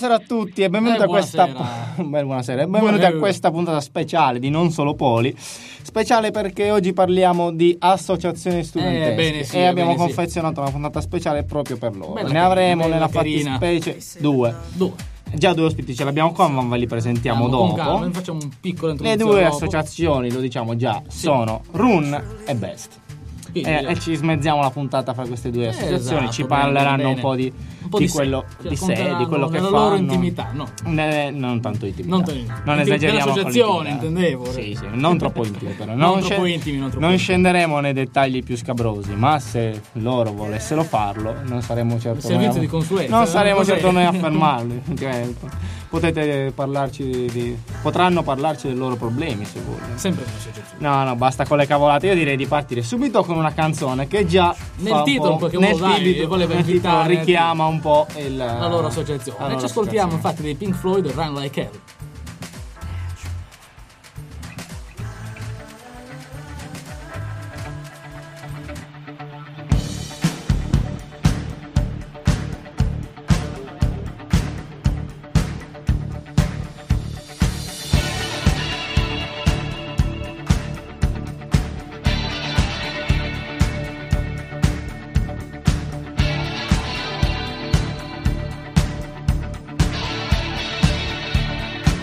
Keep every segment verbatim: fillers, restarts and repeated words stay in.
buonasera a tutti e benvenuti eh, a questa buonasera. Beh, buonasera e benvenuti Buonasera. a questa puntata speciale di Non Solo Poli. Speciale perché oggi parliamo di associazioni studentesche Eh, bene, sì, e abbiamo bene, sì. confezionato una puntata speciale proprio per loro. Bella ne carina, avremo bella nella carina. fattispecie due. Due. Già due ospiti ce l'abbiamo qua, ma ve li presentiamo Andiamo con dopo. calma, facciamo un piccolo Le introduzione due dopo. associazioni, lo diciamo già, sono Run e Best. Quindi, E, già. e ci smezziamo la puntata fra queste due associazioni, Esatto, ci bene, parleranno bene. un po' di, Un po' di di sé. quello Ci di sé, di racconteranno quello che nella fanno. loro intimità, no? Ne- non tanto intimità. Non tanto- non intim- esageriamo con dell'associazione, l'intimità. intendevo. Sì, sì, non troppo intimi però. Non sce- troppo intimi, non troppo non intimi. scenderemo nei dettagli più scabrosi, ma se loro volessero farlo, non saremo certo Servizio noi a- di consulenza, Non no? saremo Cos'è? certo noi a fermarli. Cioè, potete parlarci di, di- potranno parlarci dei loro problemi se vogliono. Sempre un'associazione. No, no, basta con le cavolate. Io direi di partire subito con una canzone che già Nel fa un titolo, po', perché nel voleva- titolo, voleva nel titolo invitare- richiama un po' il, La loro associazione. la E loro ci ascoltiamo associazione. infatti dei Pink Floyd Run Like Hell. Thank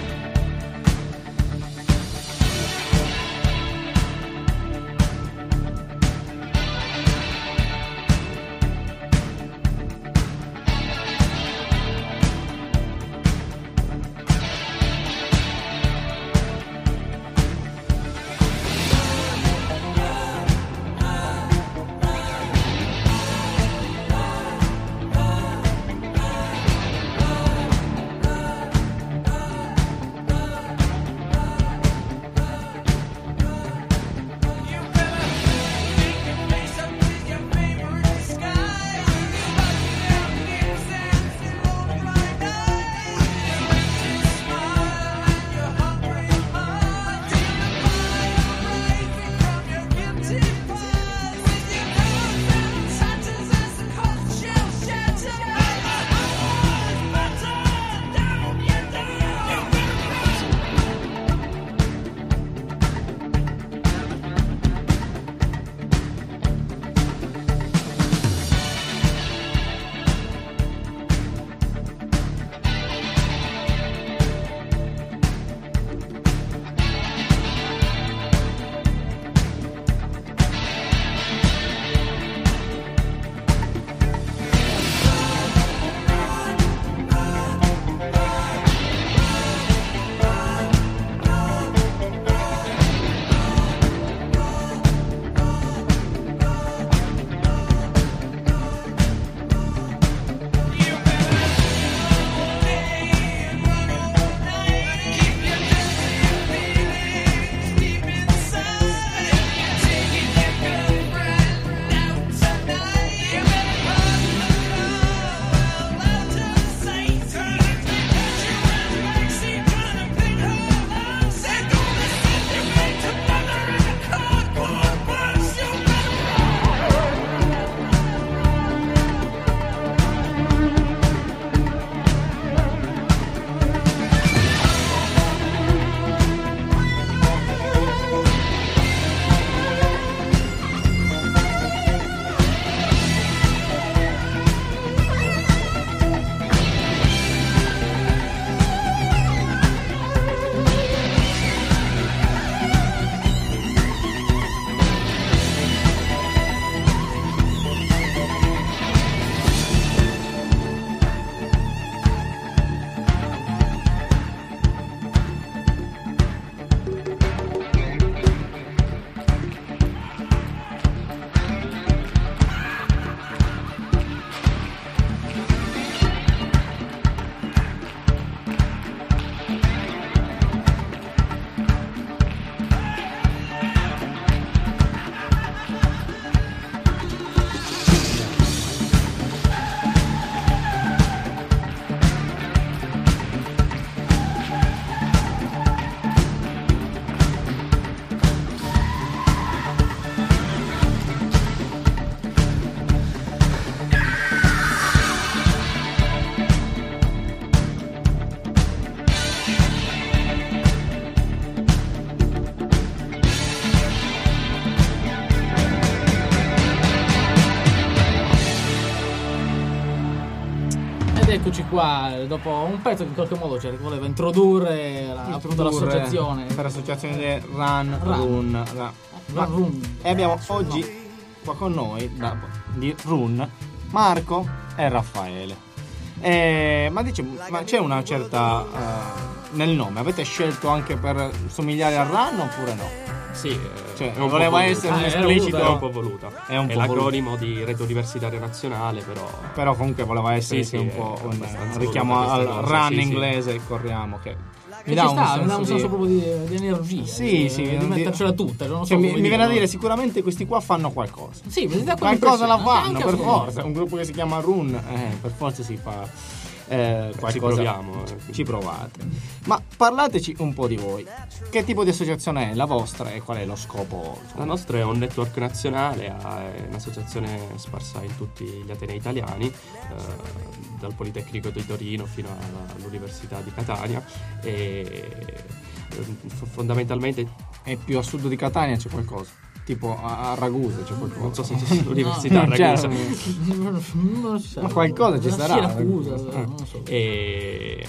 eccoci qua, dopo un pezzo che in qualche modo cioè, voleva introdurre la, appunto l'associazione. Per l'associazione del Run, Run. Run, Run. Ma- Run. E abbiamo oggi qua con noi da, di Run Marco e Raffaele. Eh, ma dice, ma c'è una certa uh, nel nome, avete scelto anche per somigliare a Run oppure no? Sì, eh, Cioè, è un voleva po' essere un Ah, era esplicito, È un po' voluta. È un È po' l'acronimo di Rete Universitaria Nazionale, però però comunque voleva essere Sì, sì, sì, un po' è un, abbastanza un richiamo voluta al questa cosa, Run sì, sì. inglese, corriamo che Che mi ci dà sta, un mi dà senso un senso di... proprio di, di energia. Sì, di, sì, di di- mettercela tutta. Non so Cioè, mi, come mi viene a dirlo. dire sicuramente questi qua fanno qualcosa. Sì, mi dà Qualcosa la quell'impressione, fanno anche per a me. forza. Un gruppo che si chiama Run, eh, per forza si fa eh, qualcosa. ci proviamo. Ci, ci provate. Ma parlateci un po' di voi. Che tipo di associazione è la vostra e qual è lo scopo? La nostra è un network nazionale, è un'associazione sparsa in tutti gli atenei italiani, eh, dal Politecnico di Torino fino all'Università di Catania, e eh, f- fondamentalmente È più a sud di Catania c'è qualcosa? Tipo a, a Ragusa c'è qualcosa? non so se c'è l'Università a No, Ragusa. Non lo so. Ma qualcosa ci Una sarà. Siracusa, non lo so. E,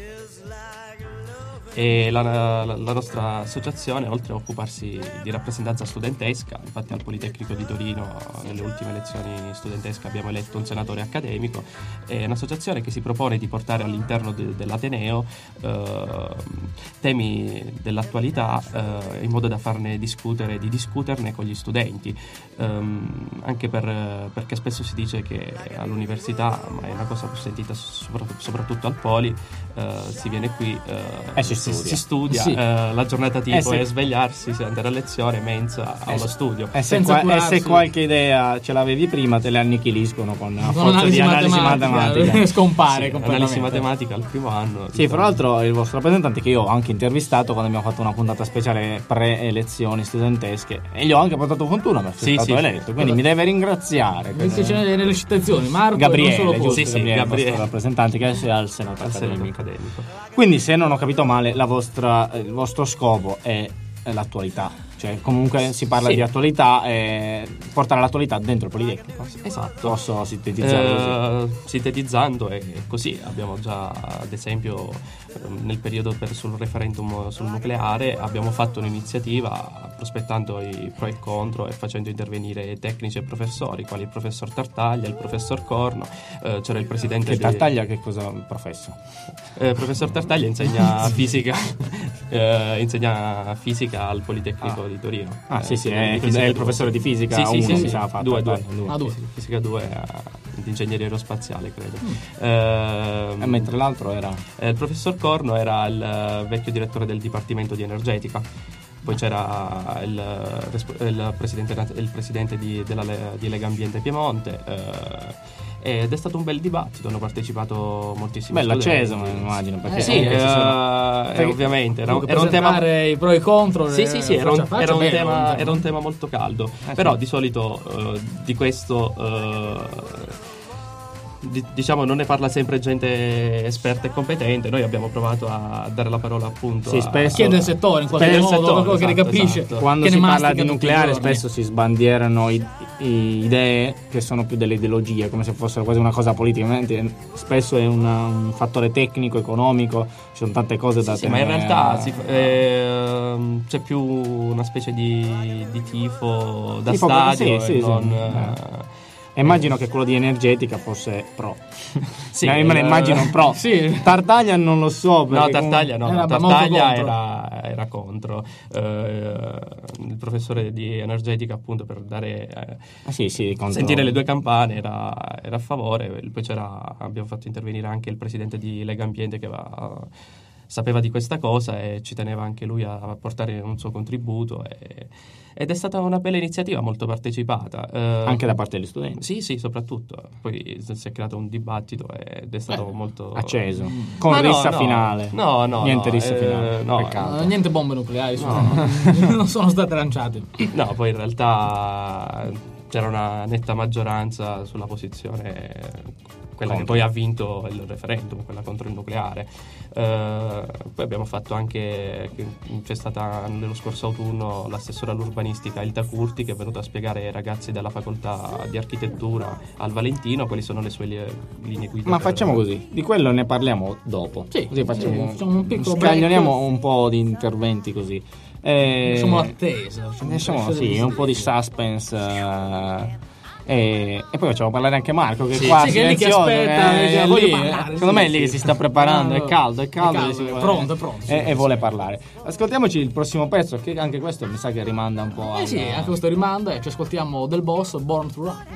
e la, la- la nostra associazione, oltre a occuparsi di rappresentanza studentesca, infatti al Politecnico di Torino nelle ultime elezioni studentesche abbiamo eletto un senatore accademico, è un'associazione che si propone di portare all'interno de- dell'Ateneo eh, temi dell'attualità eh, in modo da farne discutere, di discuterne con gli studenti. Ehm, anche per, perché spesso si dice che all'università, ma è una cosa più sentita sopra- soprattutto al Poli, eh, si viene qui eh, E si si, studia. si studia, Sì. eh, la giornata tipo Eh sì. è svegliarsi, si andare a lezione, mensa, allo studio. E se, Senza qua- e curarsi. se qualche idea ce l'avevi prima te le annichiliscono con la Con forza analisi di analisi matematica, matematica. scompare Sì, completamente. analisi matematica al primo anno. Sì, fra l'altro il vostro rappresentante che io ho anche intervistato quando abbiamo fatto una puntata speciale pre-elezioni studentesche e gli ho anche portato fortuna perché Sì, è stato sì. eletto, quindi mi deve ringraziare. Mi dice nelle citazioni, Marco Gabriele, non solo giusto? Sì, sì, Gabriele, il Gabriele. vostro rappresentante che adesso è al Senato al Senato accademico. accademico. Quindi se non ho capito male la vostra, il vostro scopo è, è l'attualità, cioè comunque si parla Sì. di attualità e portare l'attualità dentro il Politecnico. Esatto. Posso sintetizzare così? Eh, sintetizzando è così, abbiamo già ad esempio ehm, nel periodo per, sul referendum sul nucleare abbiamo fatto un'iniziativa prospettando i pro e contro e facendo intervenire tecnici e professori quali il professor Tartaglia, il professor Corno, eh, c'era il presidente Che di- Tartaglia che cosa professa? Eh, professor Tartaglia insegna fisica eh, insegna fisica al Politecnico Ah. di Torino. Ah Eh, sì sì, insegna è, di fisica è il due. professore di fisica Sì, sì, uno, sì, mi sì. sa, ha fatto Due, due. Tartaglia, due. Ah, due. Fisica, fisica due eh, di ingegneria aerospaziale credo. Mm. Ehm, E mentre l'altro era eh, il professor Corno era il eh, vecchio direttore del Dipartimento di Energetica. Poi c'era il, eh, resp- il presidente, il presidente di, della Le- di Lega Ambiente Piemonte, eh, ed è stato un bel dibattito, hanno partecipato moltissimi bello studenti. acceso, immagino, perché Eh, Sì, comunque eh, ci sono- eh, perché- ovviamente era, Comunque, era un tema presentare i pro e i contro. sì, eh, sì, sì, era un, faccia a faccia, era un bello, tema, insomma. era un tema molto caldo. Eh, Però sì. di solito eh, di questo eh, di- diciamo non ne parla sempre gente esperta e competente. Noi abbiamo provato a dare la parola appunto Sì, a, spesso- Chi è del settore in qualche Del modo, settore, quello che ne esatto, capisce. esatto. quando che si ne parla mastica di tutti i nucleare giorni. spesso si sbandierano i- i- idee che sono più delle ideologie, come se fossero quasi una cosa politica. Mentre spesso è una- un fattore tecnico, economico, ci sono tante cose da Sì, ma tenere. in realtà si fa- ehm, c'è più una specie di, di tifo da Tifo proprio, stadio sì, e sì, non, sì. eh, E immagino che quello di energetica fosse pro. Sì, No, io me ne eh, immagino pro. sì. Tartaglia non lo so. No, perché Tartaglia no, Era no, molto Tartaglia contro. era, era contro. Eh, il professore di energetica appunto per dare eh, comunque- Ah, sì, sì, contro- sentire le due campane era, era a favore. Poi c'era, abbiamo fatto intervenire anche il presidente di Lega Ambiente che va, sapeva di questa cosa e ci teneva anche lui a portare un suo contributo e- ed è stata una bella iniziativa molto partecipata. Eh, anche da parte degli studenti. Sì, sì, soprattutto. Poi si è creato un dibattito ed è stato Eh, molto Acceso. Con Ma no, rissa no. finale. No, no, Niente no, rissa eh, finale. no, Peccato. Eh, niente bombe nucleari, sono- non sono state lanciate. No, poi in realtà c'era una netta maggioranza sulla posizione quella contro. che poi ha vinto il referendum, quella contro il nucleare. Uh, poi abbiamo fatto anche, c'è stata nello scorso autunno l'assessore all'urbanistica Ilda Curti, che è venuta a spiegare ai ragazzi della facoltà di architettura al Valentino quali sono le sue li- linee guida. Ma per... facciamo così, di quello ne parliamo dopo. Sì, così facciamo, sì, facciamo un piccolo scaglioniamo break. un po' di interventi così. Eh, Facciamo l'attesa. Facciamo Facciamo crescere sì, il un po' di desiderio. suspense. eh, e, e poi facciamo parlare anche Marco, che Sì, qua sì, che è lì che silenzioso, aspetta, eh, dice, è voglio lì, parlare, secondo sì, me è lì sì. che si sta preparando, è caldo, è caldo, È caldo, si- è pronto, è pronto, sì, e, sì, e vuole sì. parlare. Ascoltiamoci il prossimo pezzo, che anche questo mi sa che rimanda un po' Eh al- sì, anche questo rimanda e ci ascoltiamo Del Boss, Born to Run.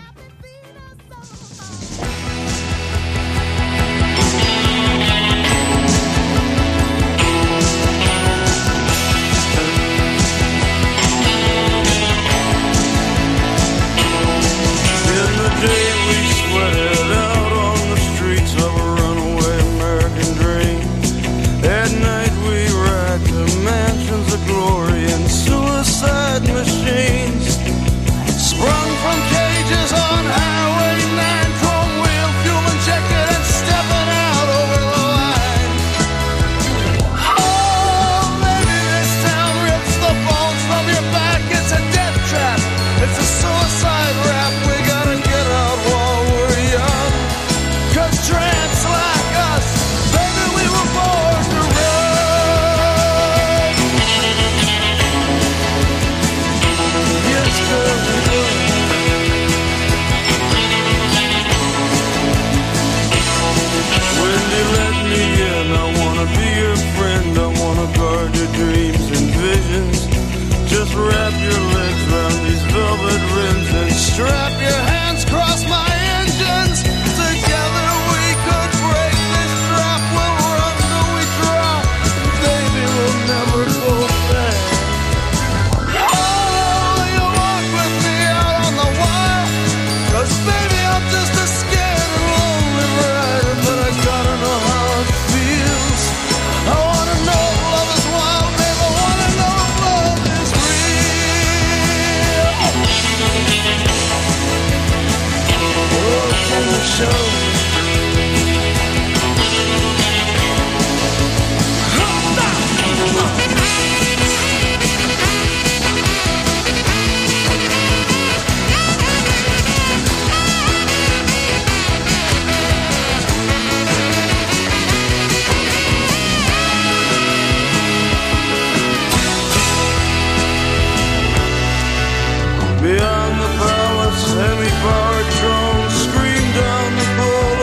Beyond the palace, semi-powered drones scream down the bowl.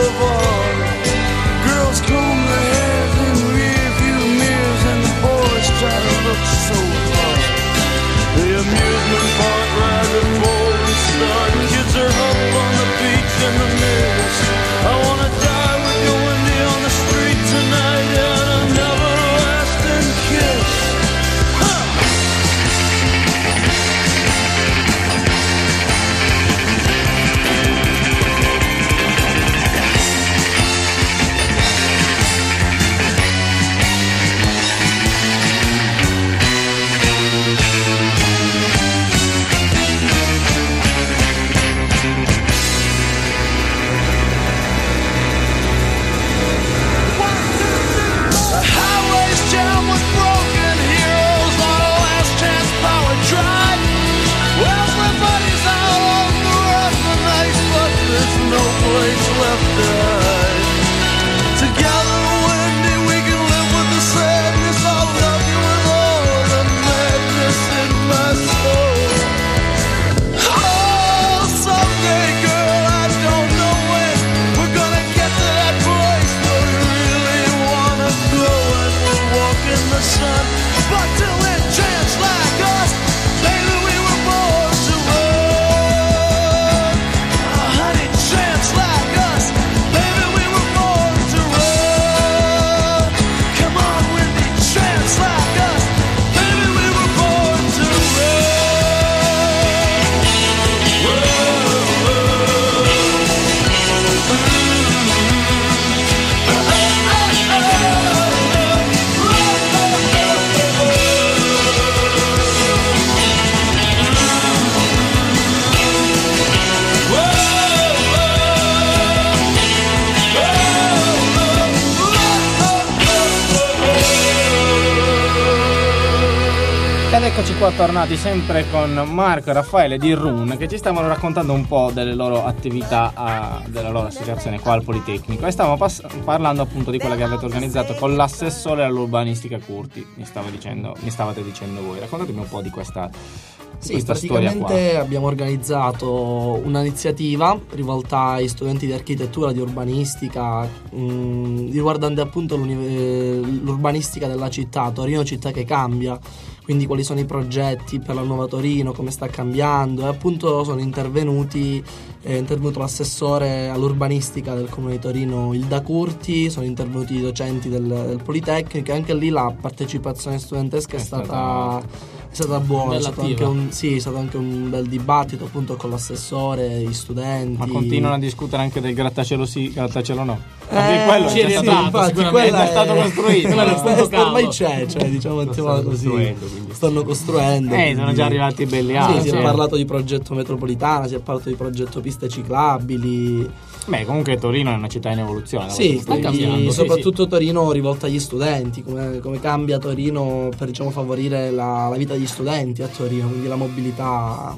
qua tornati sempre con Marco e Raffaele di Run, che ci stavano raccontando un po' delle loro attività, a, della loro associazione qua al Politecnico, e stavamo pass- parlando appunto di quella che avete organizzato con l'assessore all'urbanistica Curti. Mi stavo dicendo, mi stavate dicendo voi. Raccontatemi un po' di questa, di Sì, questa storia qua. praticamente abbiamo organizzato un'iniziativa rivolta ai studenti di architettura, di urbanistica, mh, riguardante appunto l'urbanistica della città, Torino città che cambia, quindi quali sono i progetti per la nuova Torino, come sta cambiando, e appunto sono intervenuti è intervenuto l'assessore all'urbanistica del Comune di Torino, Ilda Curti, sono intervenuti i docenti del, del Politecnico, e anche lì la partecipazione studentesca è, è stata... stata È stata buona, è stato, anche un, sì, è stato anche un bel dibattito appunto con l'assessore, gli studenti. Ma continuano a discutere anche del grattacielo sì, grattacielo no. Eh, quello sì, è sì, stato, infatti, quella è stato costruito. Quello è stato caldo. Ormai c'è, cioè diciamo stanno così. costruendo, quindi. Stanno costruendo. Eh, sono già arrivati i belli altri. Sì, si sì. è parlato di progetto metropolitana, si è parlato di progetto piste ciclabili. Beh, comunque Torino è una città in evoluzione. Sì, sta cambiando, quindi sì, soprattutto Torino rivolta agli studenti, come, come cambia Torino per diciamo favorire la, la vita degli studenti a Torino, quindi la mobilità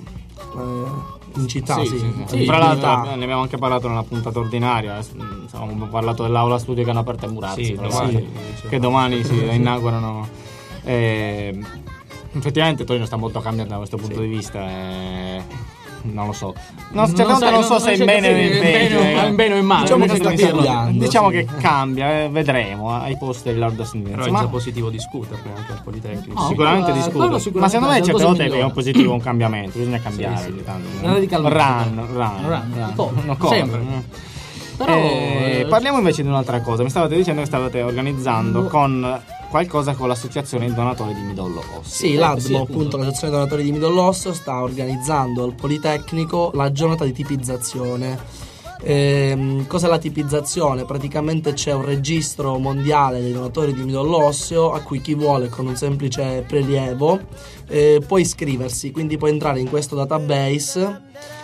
eh, in città, Sì, sì. sì, la sì. Fra mobilità. l'altro ne abbiamo anche parlato nella puntata ordinaria. Insomma, abbiamo parlato dell'aula studio che hanno aperto a Murazzi, Sì, però, domani, sì, sì. che domani si inaugurano. Eh, effettivamente Torino sta molto cambiando da questo punto Sì. di vista. eh, non lo so. Non, Non certe volte sai, non non- so se non è in c'è bene o in capire, peggio. in bene o- eh. in bene o in male, Diciamo non che riesco a sta capirlo. cambiando. Diciamo sì. che cambia, eh, vedremo ai posti dell'Aldo Però Sindenza. è Ma già positivo discuterne anche al Politecnico. No, sicuramente quello- discuto. quello Ma sicuramente secondo me è una certe cosa volte è migliore. un positivo un cambiamento, bisogna cambiare. Sì, sì. ogni tanto. Radicalmente. Run, run, Run, run. co- No, corre. sempre. Mm. Però Eh, eh, parliamo invece di un'altra cosa. Mi stavate dicendo che stavate organizzando No. con qualcosa con l'associazione donatori di midollo osseo. Sì, Eh, l'A D M O, sì, appunto. appunto, l'associazione donatori di midollo osseo, sta organizzando al Politecnico la giornata di tipizzazione. Ehm, cos'è la tipizzazione? Praticamente c'è un registro mondiale dei donatori di midollo osseo a cui chi vuole con un semplice prelievo eh, può iscriversi, quindi può entrare in questo database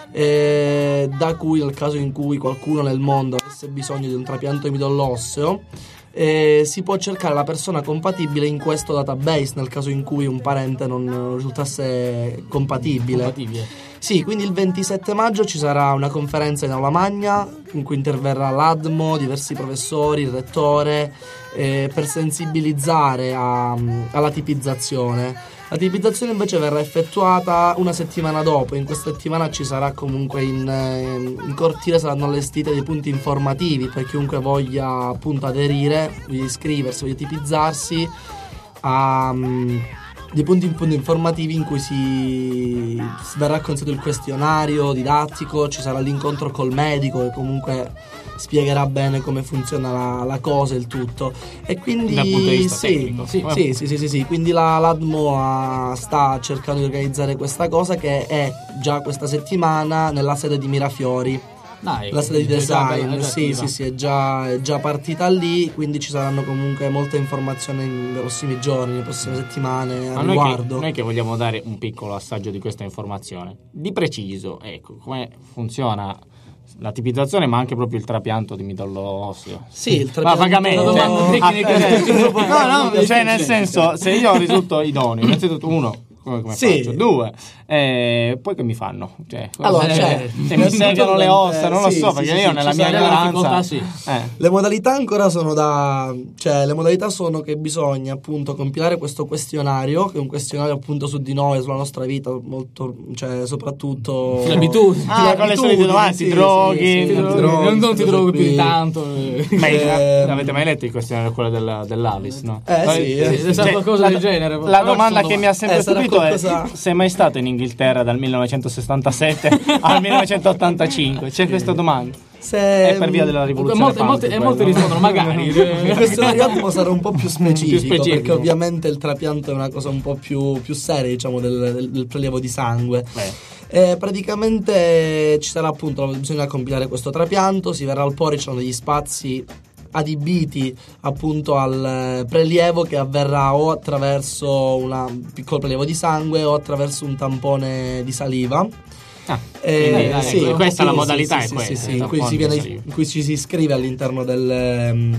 eh, da cui nel caso in cui qualcuno nel mondo avesse bisogno di un trapianto di midollo osseo eh, si può cercare la persona compatibile in questo database nel caso in cui un parente non risultasse compatibile. compatibile. Sì, quindi il ventisette maggio ci sarà una conferenza in Aula Magna in cui interverrà l'A D M O, diversi professori, il rettore eh, per sensibilizzare a- alla tipizzazione. La tipizzazione invece verrà effettuata una settimana dopo. In questa settimana ci sarà comunque in, eh, in cortile saranno allestiti dei punti informativi per chiunque voglia appunto aderire, voglia iscriversi, voglia tipizzarsi a mm, dei punti, punti informativi in cui si, si verrà consegnato il questionario didattico, ci sarà l'incontro col medico che comunque spiegherà bene come funziona la, la cosa, il tutto. E quindi Dal punto di vista sì, tecnico. sì, Eh. sì, sì, sì, sì, sì. Quindi la, l'A D M O ha- sta cercando di organizzare questa cosa che è già questa settimana nella sede di Mirafiori. Dai, La sede di è già design, bella, è già sì, attiva. sì, sì, è già, è già partita lì, quindi ci saranno comunque molte informazioni nei prossimi giorni, nelle prossime settimane Ma a noi che, riguardo. noi che vogliamo dare un piccolo assaggio di questa informazione, di preciso, ecco, come funziona la tipizzazione, ma anche proprio il trapianto di midollo osseo. Sì, il Ma trapianto- vagamente. Una domanda tecnica, Ah, cioè, no, no, difficile. cioè nel senso, se io risulto idoneo, innanzitutto uno, come, come Sì. faccio? Due, eh, poi che mi fanno? Cioè, Allora, eh, cioè, se mi segano le ossa, non lo sì, so, sì, perché sì, io sì, nella ci mia sarà la ignoranza... difficoltà, sì. eh. Le modalità ancora sono da... cioè le modalità sono che bisogna appunto compilare questo questionario, che è un questionario appunto su di noi, sulla nostra vita, molto, cioè soprattutto... Le abitudini. Ah, Le con le solite abitudini, domande, sì, ti droghi, sì, sì, ti ti droghi. droghi, non, non ti queste trovo cose più di qui. tanto. eh. Ma Ehm, avete mai letto il questionario quello della, dell'Alice, no? Eh, sì, eh, sì, sarà qualcosa la, del genere. La Però domanda sono che mi ha sempre eh, sarà stupito qualcosa- è: sei mai stato in Inghilterra dal millenovecentosessantasette al millenovecentottantacinque? C'è questa domanda. Se... È per via della E rivoluzione molte, molte, punk, e molte quello. rispondono magari. Il questionario attimo sarà un po' più specifico, Più specifico. perché ovviamente il trapianto è una cosa un po' più, più seria, diciamo, del, del- del prelievo di sangue. Beh. Eh, praticamente ci sarà appunto, bisogna compilare questo trapianto, si verrà al pori, ci sono degli spazi adibiti appunto al eh, prelievo che avverrà o attraverso una- un piccolo prelievo di sangue o attraverso un tampone di saliva. Ah, Eh, quindi, dai, sì, questa è la sì, modalità, sì, è sì, questa, sì, sì, il in, cui si tampone viene- di saliva. in cui ci si iscrive all'interno del, ehm,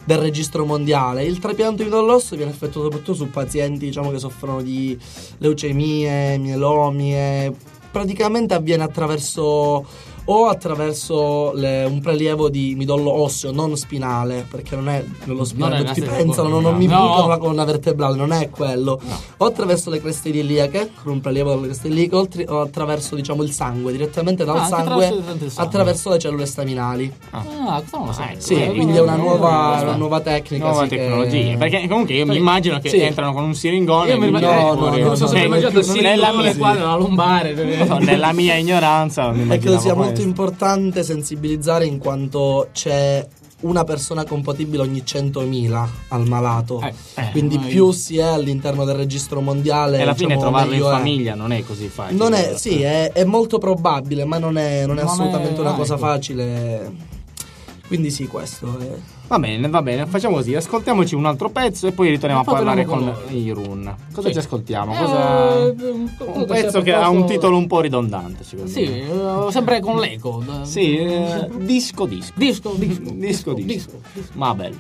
del registro mondiale. Il trapianto di midollo osseo viene effettuato soprattutto su pazienti, diciamo, che soffrono di leucemie, mielomie. Praticamente avviene attraverso o attraverso le, un prelievo di midollo osseo, non spinale, perché non è nello spinale, Non è tutti la stessa pensano, cosa, non, non mi no. bucano la colonna vertebrale, non è quello. No. O attraverso le creste iliache, con un prelievo delle creste iliache, o, tri- o attraverso, diciamo, il sangue, direttamente dal Ah, anche sangue, attraverso il sangue. attraverso le cellule staminali. Ah, questo non lo so. Ah, Sì, Eh, quindi è una nuova, una nuova tecnica. Nuova sì, che- tecnologia. Perché comunque io mi Sì. immagino che Sì. entrano con un siringone. Io mi e immagino, No, eh, no, non no, so se no, mi no, immaginato no, nella no, mia sì. qua nella lombare. Non so, nella mia ignoranza non mi È credo sia immaginavo molto questo. importante sensibilizzare, in quanto c'è una persona compatibile ogni centomila al malato. Eh, eh, Quindi ma più io- si è all'interno del registro mondiale, E alla fine diciamo, trovarlo in meglio è. famiglia non è così facile. Non è, sì, è, è molto probabile, ma non è, non è Non assolutamente è- una ah, cosa ecco. facile. Quindi sì, questo è. Va bene, va bene, facciamo così, ascoltiamoci un altro pezzo e poi ritorniamo E poi a parlare torniamo con con i Run. Cosa Sì. ci ascoltiamo? Eh, Cosa... un Un pezzo che ha un titolo un po' ridondante, secondo Sì, me. eh, sempre con l'eco. Sì, eh, disco disco. Disco, disco, Disco, disco. disco. Ma bello.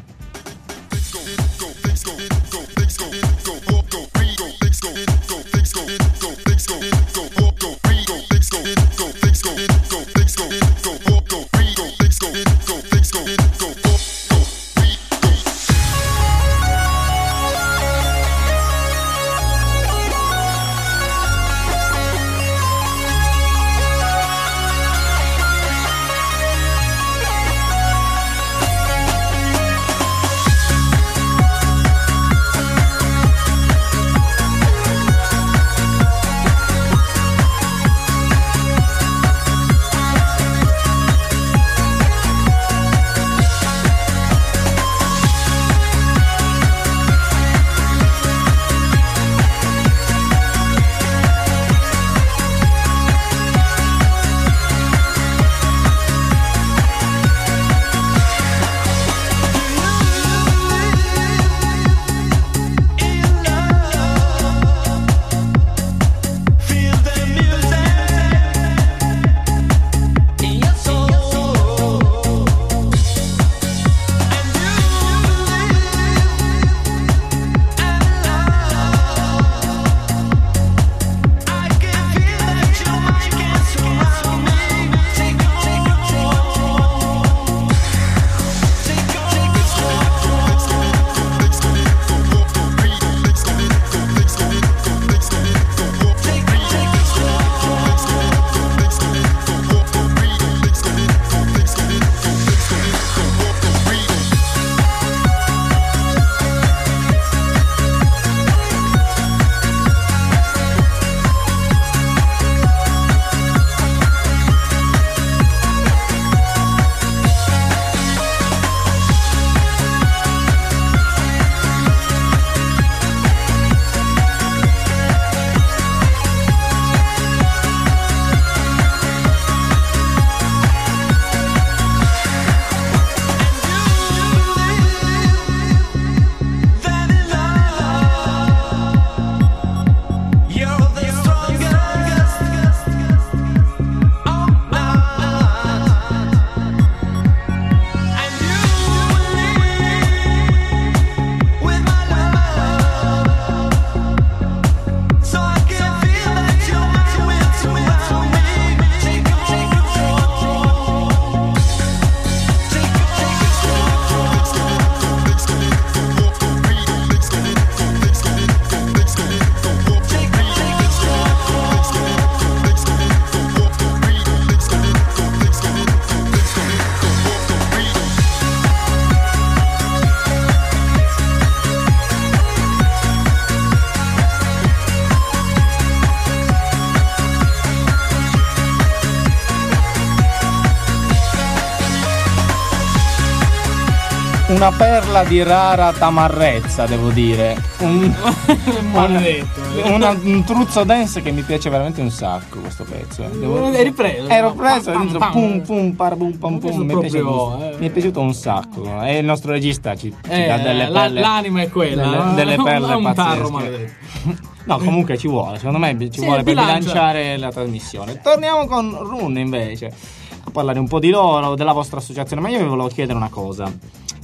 Una perla di rara tamarrezza, devo dire. Un, Maledetto. una- un truzzo dance che mi piace veramente un sacco questo pezzo. eh. Devo- Hai ripreso? Ero preso, Pam, all'inizio, pam, pum pam. pum parabum pam Mi è pum. Mi è piaciuto piaciuto, proprio, eh. mi è piaciuto un sacco. E il nostro regista ci, ci Eh, dà delle la- perle. l'anima è quella. Delle, eh. delle perle È un tarro pazzesche. maledetto. No, comunque ci vuole, secondo me ci Sì, vuole per bilancia. bilanciare la trasmissione. Torniamo con Run invece, a parlare un po' di loro, della vostra associazione. Ma io vi volevo chiedere una cosa.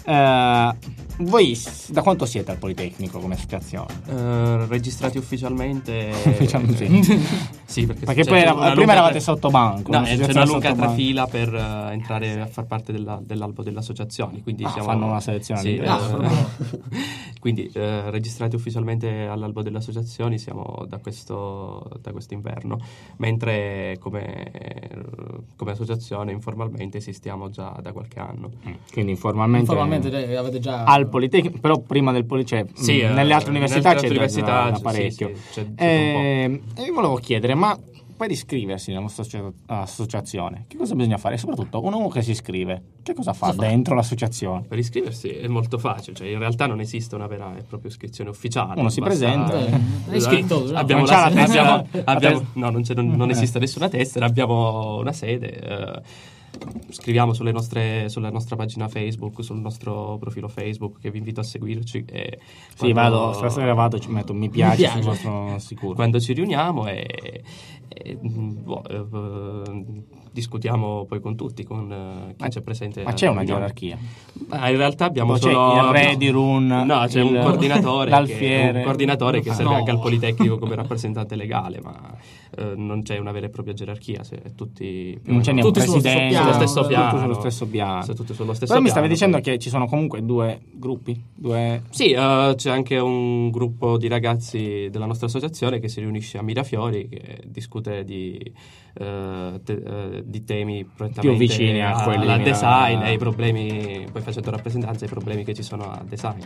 Eh, voi s- da quanto siete al Politecnico come associazione? Eh, registrati ufficialmente. Ufficialmente Sì, perché, Perché c'è poi era- una prima lunga- eravate sotto banco. No, una eh, c'è una associazione lunga sotto banco. trafila per eh, entrare a far parte della- dell'albo delle associazioni. Quindi Ah, siamo, fanno una selezione sì, all'ingresso. eh, quindi eh, registrati ufficialmente all'albo delle associazioni siamo da questo da quest'inverno, mentre come, come associazione informalmente esistiamo già da qualche anno. Mm, Quindi informalmente, Informalmente eh, avete già al Politecnico, però prima del Politecnico, Sì, cioè, eh, nelle altre università nelle c'è altre già- università, da sì, parecchio. sì, c'è- c'è un Eh, e vi volevo chiedere, ma per iscriversi nella nostra associa- associazione, che cosa bisogna fare? E soprattutto, uno che si iscrive, che cosa fa Cosa fa? dentro l'associazione? Per iscriversi è molto facile, cioè in realtà non esiste una vera e propria iscrizione ufficiale. Uno si basta- presenta. Eh, è iscritto, no? Abbiamo Non la c'ha la sede- tessera? abbiamo- La abbiamo- tes- no, non, c'è- non- non esiste nessuna tessera, abbiamo una sede. eh, scriviamo sulle nostre, sulla nostra pagina Facebook, sul nostro profilo Facebook, che vi invito a seguirci. E Sì, quando- vado, stasera vado, ci metto mi piace, piace. sul vostro sicuro. Quando ci riuniamo e, e, boh, eh, eh, discutiamo poi con tutti, con eh, chi Ma- c'è presente. Ma c'è una riunione. gerarchia? Ma in realtà abbiamo O c'è solo il re di Run, No, c'è il- un coordinatore, che, l'alfiere. un coordinatore che Ah, serve no. anche al Politecnico come rappresentante legale, ma eh, non c'è una vera e propria gerarchia, se tutti più o Non c'è meno- neanche un Tutti sullo presidente, stesso piano, sullo stesso tutti piano. sullo stesso piano. Sì, tutti sullo stesso Però mi stavi piano, dicendo poi- che ci sono comunque due gruppi, due... Sì, eh, c'è anche un gruppo di ragazzi della nostra associazione che si riunisce a Mirafiori, che discute di, eh, te- eh, di temi prettamente vicini a quelli al a- design e ai problemi, poi facendo rappresentanza ai problemi che ci sono a design.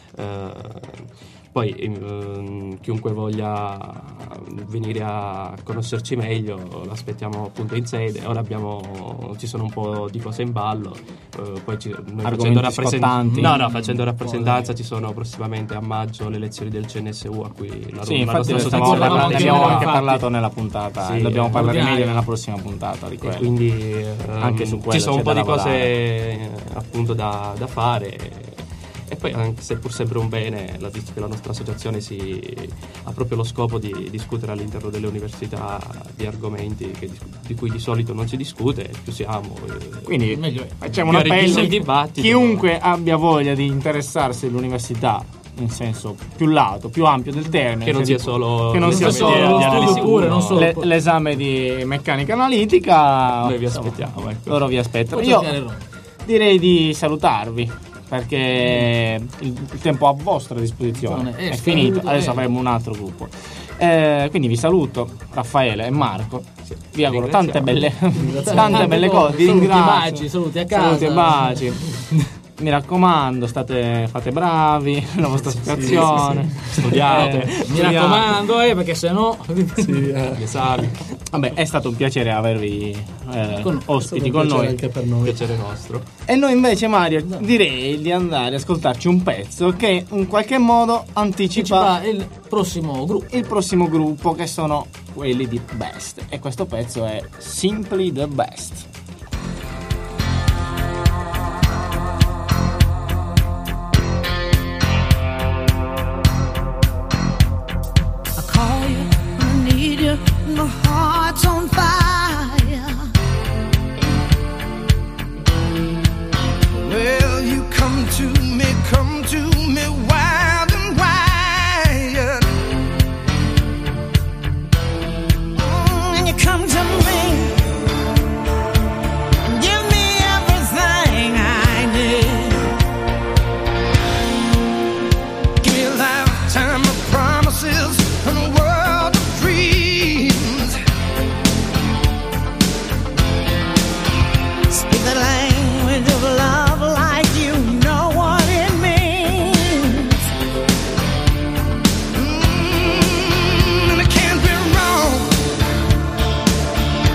Eh, poi ehm, chiunque voglia venire a conoscerci meglio l'aspettiamo appunto in sede. Ora abbiamo ci sono un po' di cose in ballo, eh, poi ci, noi facendo, rappresen- scottanti. no, no, facendo rappresentanza ci sono prossimamente a maggio le elezioni del C N S U a cui la, Sì, la infatti nostra ne stiamo stiamo associazione parlando- ne anche abbiamo noi, anche infatti. parlato nella puntata, Sì, e dobbiamo parlare ordinario. meglio nella prossima puntata di e quello. quindi ehm, Anche su quello ci sono c'è un po' da di cose lavorare. eh, appunto da, da fare. E poi, anche se pur sempre un bene, la, visto che la nostra associazione si, ha proprio lo scopo di discutere all'interno delle università di argomenti che, di cui di solito non si discute, più siamo. eh, Quindi Meglio è. facciamo più un arricchisce appello: il dibattito. chiunque abbia voglia di interessarsi all'università in senso più lato, più ampio del termine, Che non cioè sia di- solo che non sia l'esame solo di- lo di analisi studio pure, uno, non solo- le- l'esame di meccanica analitica. Noi vi aspettiamo, ecco. Loro vi aspettano. Poi Io cercheremo. direi di salutarvi, perché il, il tempo a vostra disposizione È è finito. scaduto, Adesso eh. avremo un altro gruppo. Eh, quindi vi saluto, Raffaele e Marco. Vi auguro tante belle, tante belle cose. Vi Saluti e ringrazio. baci, saluti a casa. Saluti e baci. Mi raccomando, state, fate bravi nella vostra situazione. Studiate. Eh, Mi studiate. raccomando, eh, perché sennò Gli esami. Vabbè, è stato un piacere avervi eh, Con- ospiti È stato un con piacere noi. anche per noi. Piacere nostro. E noi invece, Mario, direi di andare ad ascoltarci un pezzo che in qualche modo anticipa anticipa il prossimo gruppo. il prossimo gruppo, che sono quelli di Best. E questo pezzo è Simply the Best. I call you, I need you, my heart's on fire. Well, you come to me, come to me wild and wild. Mm, and you come to me, give me everything I need. Give me a lifetime of promises and a world of dreams. Speak the language of love like you know what it means. Mm, and it can't be wrong.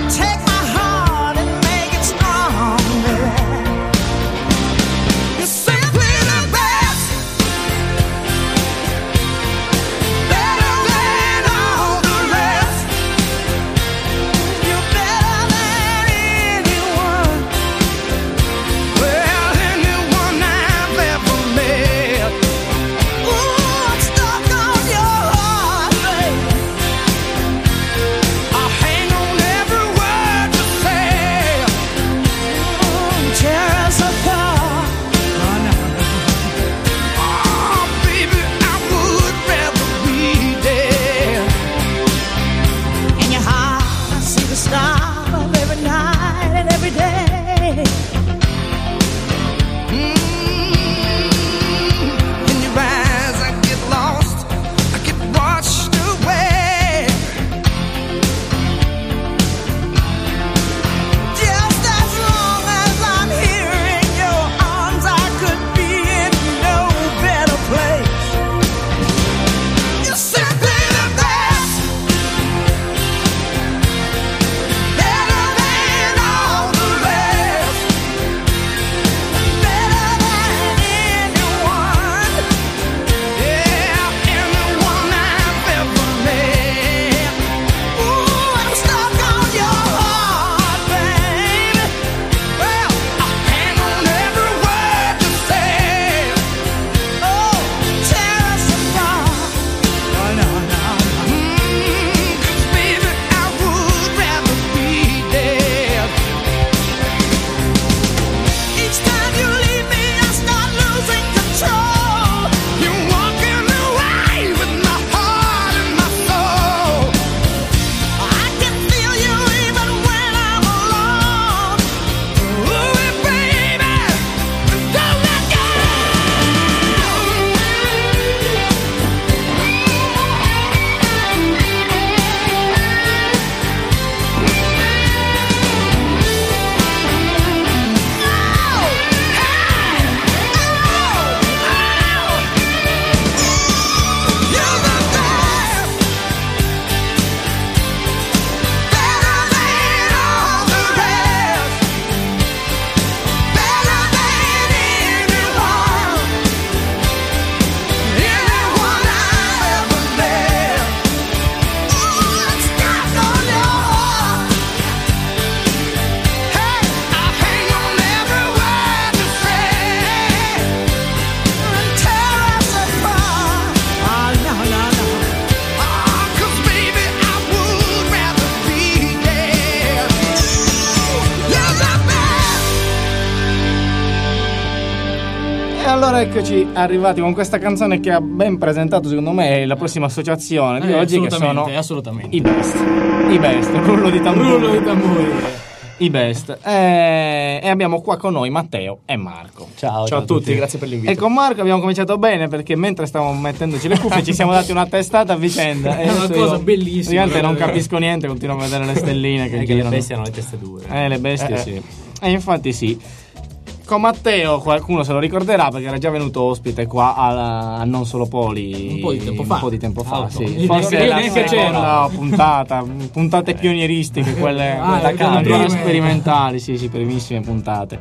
allora eccoci arrivati con questa canzone che ha ben presentato secondo me la prossima associazione di Eh, oggi, che sono assolutamente, assolutamente. i Best. I Best, rullo di tamburi. Rullo di tamburi. I Best. Eh, e abbiamo qua con noi Matteo e Marco. Ciao, Ciao a tutti, grazie per l'invito. E con Marco abbiamo cominciato bene perché mentre stavamo mettendoci le cuffie ci siamo dati una testata a vicenda. È una adesso cosa io, bellissima. praticamente non capisco niente, continuo a vedere le stelline che Che le girano. bestie hanno le teste dure. Eh, le bestie Eh, eh. sì. E infatti sì. Con Matteo qualcuno se lo ricorderà perché era già venuto ospite qua al, al Non Solo Poli Un po' di tempo fa. Un po' di tempo fa, Ah, sì. io Forse neanche- la neanche seconda puntata, puntate pionieristiche, quelle, Ah, quelle da le campo, prime. sperimentali, sì, sì, primissime puntate.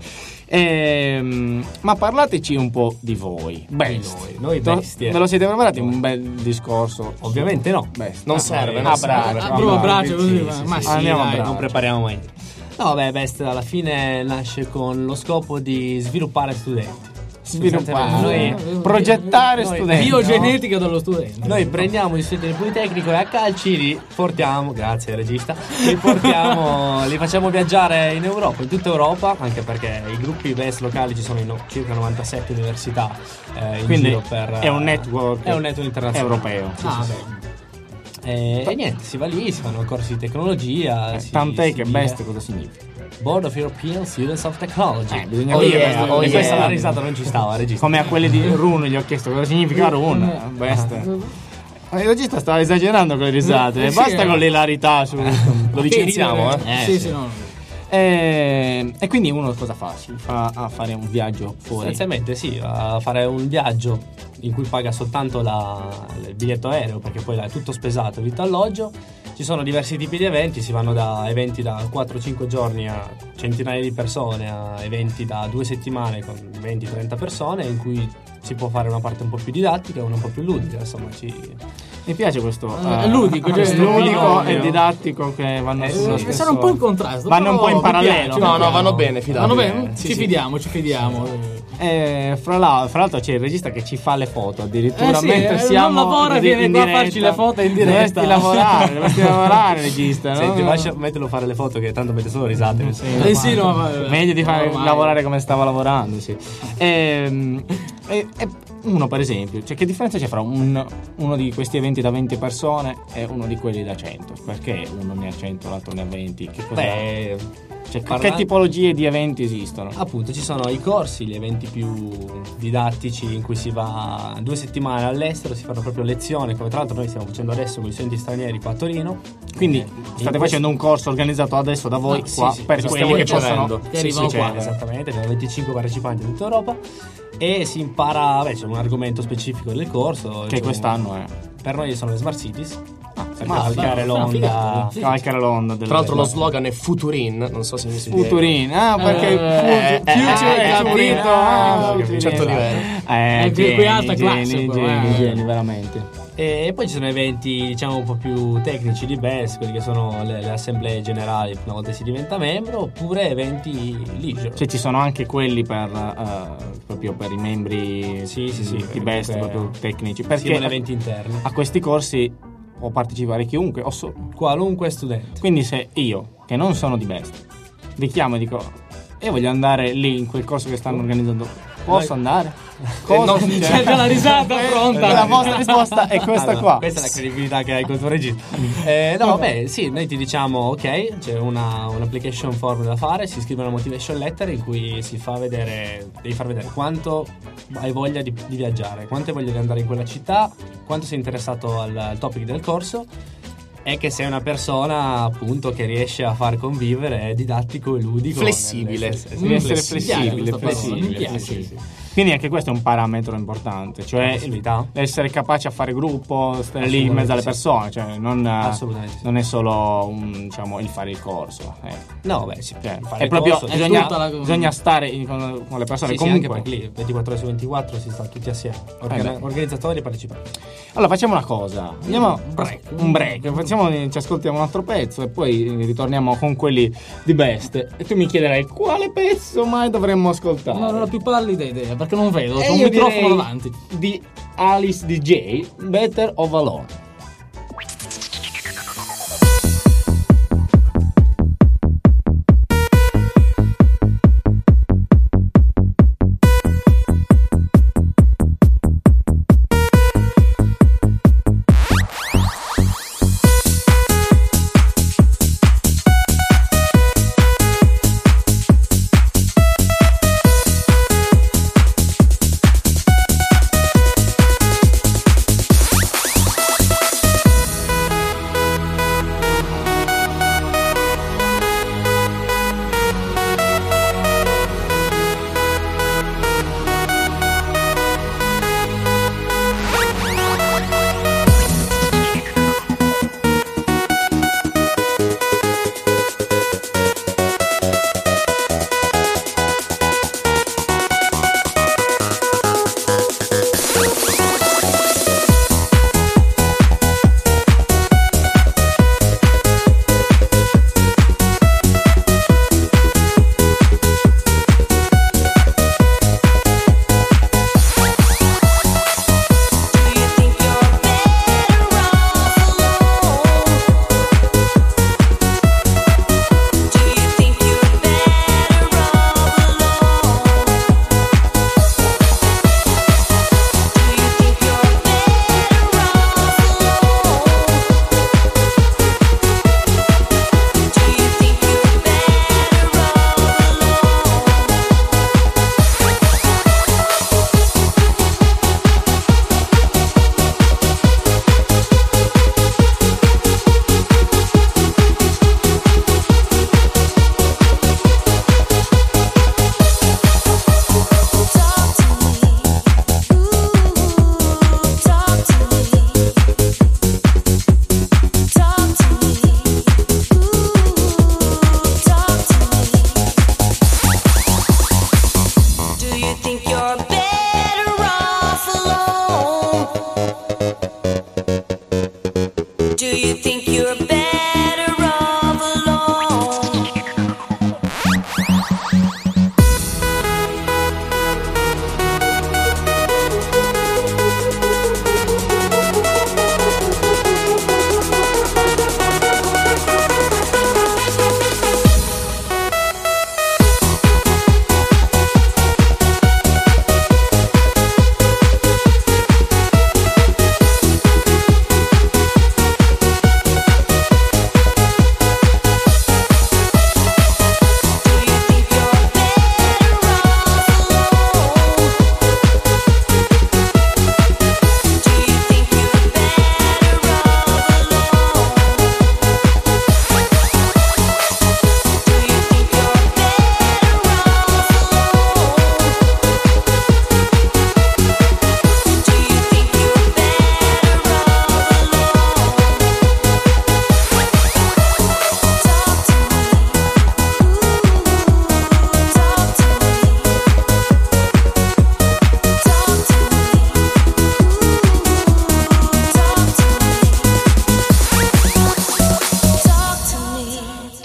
Ehm, ma parlateci un po' di voi. Best. noi, noi To- bestie. Ve lo siete preparati? Un bel discorso? Ovviamente no. Best. Non Ah, serve, ah, non serve. bravo, Ah, bravo, proprio a bravo. braccio così, Sì, ma, sì, ma sì. sì, Andiamo a dai. bravo. Non prepariamo mai. No, beh, Best alla fine nasce con lo scopo di sviluppare studenti. Sviluppare, Noi- progettare noi- studenti. Biogenetica dello studente. Noi prendiamo gli studenti del Politecnico e a calci li portiamo, grazie regista, li portiamo, li facciamo viaggiare in Europa, in tutta Europa, anche perché i gruppi Best locali ci sono in no- circa novantasette università eh, in Quindi giro per... è un network è un network internazionale. europeo. Ah, beh. E, e niente, si va lì, si fanno corsi di tecnologia. si- Tant'è si che vive. Best cosa significa? Board of European Students of Technology. Eh, bisogna Oh dire yeah, questo. oh e E questa questa la risata non ci stava, regista. come a quelli di Rune gli ho chiesto cosa significa Rune. Best. Ma il regista stava esagerando con le risate. Eh, sì, Basta eh. con l'ilarità su. Lo licenziamo, eh? Eh, sì, sì. sì, no. E, e quindi uno cosa fa? Si fa a fare un viaggio fuori. Sostanzialmente sì, a fare un viaggio in cui paga soltanto la- il biglietto aereo, perché poi è tutto spesato, vitto alloggio. Ci sono diversi tipi di eventi, si vanno da eventi da quattro cinque giorni a centinaia di persone a eventi da due settimane con venti trenta persone, in cui si può fare una parte un po' più didattica e una un po' più ludica, insomma ci... Mi piace questo. Eh, eh, ludico, cioè, questo ludico no, e no. didattico che vanno Eh, sullo che stesso. sono un po' in contrasto. Vanno un però po' in mi parallelo. piace, mi No, no, piace. vanno bene, Vanno fidabile. bene? Sì, ci sì. fidiamo, ci fidiamo. Eh, fra, l'al- fra l'altro c'è il regista che ci fa le foto addirittura Eh sì, mentre eh, siamo non lavora, in viene qua a diretta. farci le foto in diretta. Dovresti lavorare, dovresti lavorare regista, no? Senti, lascia, mettilo a fare le foto che tanto mette solo risate. Eh sì, no, ma- Meglio di fare ormai. lavorare come stava lavorando, sì. Ehm, E, e uno per esempio, cioè che differenza c'è fra un- uno di questi eventi da venti persone e uno di quelli da cento? Perché uno ne ha cento, l'altro ne ha venti? Che cosa? Beh, Cioè, che parla- tipologie di eventi esistono? appunto ci sono i corsi, gli eventi più didattici in cui si va due settimane all'estero, si fanno proprio lezioni, come tra l'altro noi stiamo facendo adesso con gli studenti stranieri qua a Torino. Quindi In state questo- facendo un corso organizzato adesso da voi Ah, sì, qua sì, per sì, quelli stiamo che ricevendo. possono Che arrivano sì, qua, ricevere. Esattamente, abbiamo venticinque partecipanti in tutta Europa e si impara, beh, c'è un argomento specifico del corso. Che c'è quest'anno è un- Per noi sono le smart cities, per ma cavalcare bello, l'onda. figato, sì. cavalcare l'onda del Tra l'altro lo slogan è Futurin, non so se mi si spiega. Futurin, ah perché Eh, fu- eh, future eh, è capito, capito, ah, capito, un certo livello. Eh, Eh, qui- qui geni, alta classe, geni, però, geni, eh. geni, veramente. E poi ci sono eventi, diciamo, un po' più tecnici di B E S, quelli che sono le, le assemblee generali una volta si diventa membro, oppure eventi leisure. Cioè ci sono anche quelli per eh, proprio per i membri Sì, sì, sì, di best, comunque proprio tecnici, Perché perché eventi interni. a questi corsi può partecipare chiunque o so- Qualunque studente. quindi se io che non sono di best vi chiamo e dico io voglio andare lì in quel corso che stanno organizzando, posso Noi- andare? Cosa no, succede? C'è già la risata pronta. La vostra risposta è questa Allora, qua. Questa è la credibilità che hai col tuo regista. Eh, no, vabbè, sì, noi ti diciamo, ok, c'è una, un'application form da fare, si scrive una motivation letter in cui si fa vedere, devi far vedere quanto hai voglia di, di viaggiare, quanto hai voglia di andare in quella città, quanto sei interessato al, al topic del corso e che sei una persona appunto che riesce a far convivere, è didattico e ludico. Flessibile. nelle stesse- Devi essere flessibile, flessibile, questa parola, mi flessibile, piace. sì, sì, sì. Quindi anche questo è un parametro importante, La cioè possibilità. essere capace a fare gruppo, stare lì in mezzo alle persone, cioè non, Assolutamente sì. non è solo un, diciamo, il fare il corso. ecco. No, beh, sì, Cioè, fare è il proprio, corso, è bisogna, tutta la- bisogna stare in- con, con le persone Sì, sì, comunque. anche perché lì ventiquattro ore su ventiquattro si sta tutti assieme, Organ- Eh beh. organizzatori e partecipanti. Allora facciamo una cosa, andiamo Un break. un break, facciamo, ci ascoltiamo un altro pezzo e poi ritorniamo con quelli di best e tu mi chiederai quale pezzo mai dovremmo ascoltare. No, non ho più pallida idea perché non vedo, E c'ho un io microfono direi davanti. di Alice D J, Better of Alone.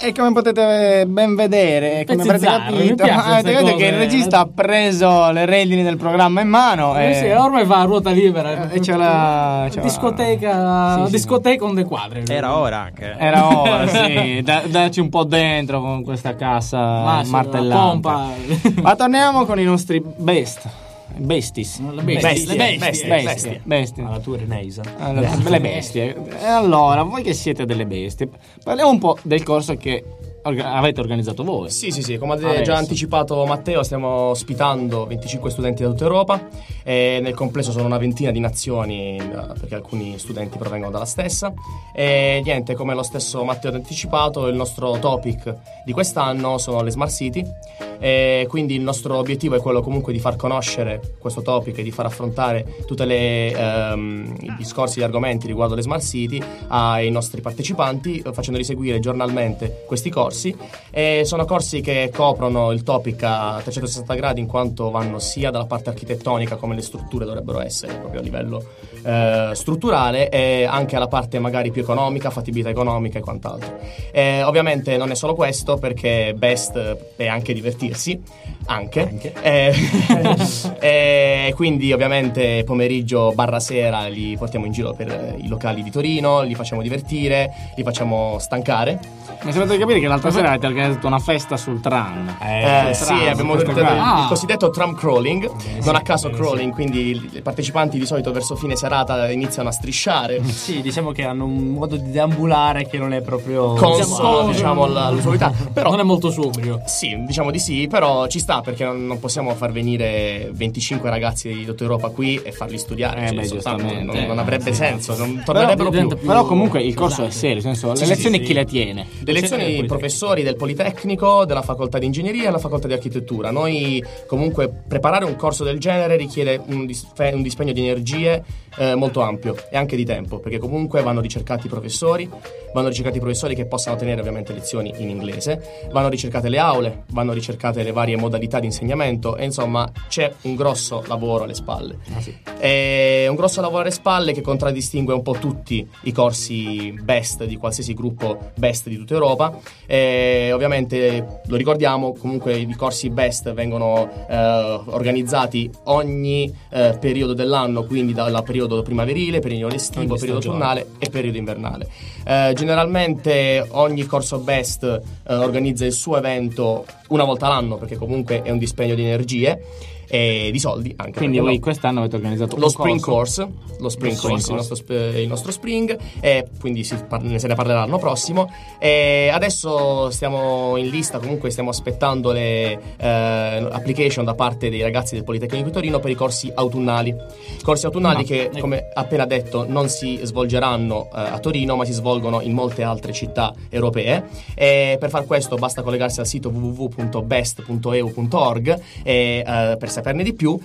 E come potete ben vedere, come avrete Pezzizzare, mi capito, piace avete queste capito che il cose. regista ha preso le redini del programma in mano Eh e, sì, ormai va a ruota libera. e c'è la c'è la- discoteca, Sì, sì, discoteca on the quadri. Era ora anche. Era ora, sì, da, dacci un po' dentro con questa cassa Ma sì, la martellante. pompa. Ma torniamo con i nostri best. Besties. Le bestie, Bestie, le bestie. bestie, Bestie. bestie. bestie. Alla tua Reneisa. Allora, le bestie. E allora, voi che siete delle bestie, parliamo un po' del corso che orga- avete organizzato voi. Sì, sì, sì, come ha Adesso. già anticipato Matteo, stiamo ospitando venticinque studenti da tutta Europa e nel complesso sono una ventina di nazioni, eh, perché alcuni studenti provengono dalla stessa. E niente, come lo stesso Matteo ha anticipato, il nostro topic di quest'anno sono le smart city, e quindi il nostro obiettivo è quello comunque di far conoscere questo topic e di far affrontare tutti i discorsi, gli argomenti riguardo le smart city ai nostri partecipanti, facendoli seguire giornalmente questi corsi. E sono corsi che coprono il topic a trecentosessanta gradi, in quanto vanno sia dalla parte architettonica, come le strutture dovrebbero essere proprio a livello eh, strutturale, e anche alla parte magari più economica, fattibilità economica e quant'altro. E ovviamente non è solo questo, perché best è anche divertirsi, anche, Anche. E, e quindi ovviamente pomeriggio barra sera li portiamo in giro per i locali di Torino, li facciamo divertire, li facciamo stancare. Mi sembra di capire che l'altra sera avete organizzato una festa sul tram. Eh, sì, tram, abbiamo questo organizzato il, qua. il cosiddetto tram crawling, non a caso sì, crawling, quindi i partecipanti di solito verso fine serata iniziano a strisciare. Sì, diciamo che hanno un modo di deambulare che non è proprio Consono, diciamo, la- l'usualità. Però non è molto sobrio. sì, diciamo di sì, però ci sta, perché non, non possiamo far venire venticinque ragazzi di tutta Europa qui e farli studiare, Eh, cioè, beh, soltanto, giustamente. non, non avrebbe senso, non Però, tornerebbero più. diventa più- però comunque il corso è serio, nel senso, le Sì, sì, lezioni sì, chi sì. le tiene? Le lezioni i professori del Politecnico, della facoltà di ingegneria e della facoltà di architettura. Noi comunque preparare un corso del genere richiede un, dispe- un dispendio di energie eh, molto ampio e anche di tempo, perché comunque vanno ricercati i professori, vanno ricercati i professori che possano tenere ovviamente lezioni in inglese, vanno ricercate le aule, vanno ricercate le varie modalità di insegnamento e insomma c'è un grosso lavoro alle spalle. È un grosso lavoro alle spalle che contraddistingue un po' tutti i corsi best di qualsiasi gruppo best di tutta Europa. E ovviamente lo ricordiamo, comunque i corsi best vengono eh, organizzati ogni eh, periodo dell'anno, quindi dal periodo primaverile, periodo estivo, Ogni periodo stagione. autunnale e periodo invernale. Eh, generalmente ogni corso best eh, organizza il suo evento una volta l'anno, perché comunque è un dispendio di energie e di soldi anche. Quindi perché voi no. quest'anno avete organizzato Lo un spring corso. course, lo spring Lo spring course, il nostro, course. sp- il nostro spring, e quindi si par- se ne parlerà l'anno prossimo. E adesso stiamo in lista, comunque stiamo aspettando le eh, application da parte dei ragazzi del Politecnico di Torino per i corsi autunnali. Corsi autunnali No, che, come appena detto, non si svolgeranno eh, a Torino, ma si svolgono in molte altre città europee. E per far questo basta collegarsi al sito w w w punto best punto e u punto org e, eh, per saperne di più.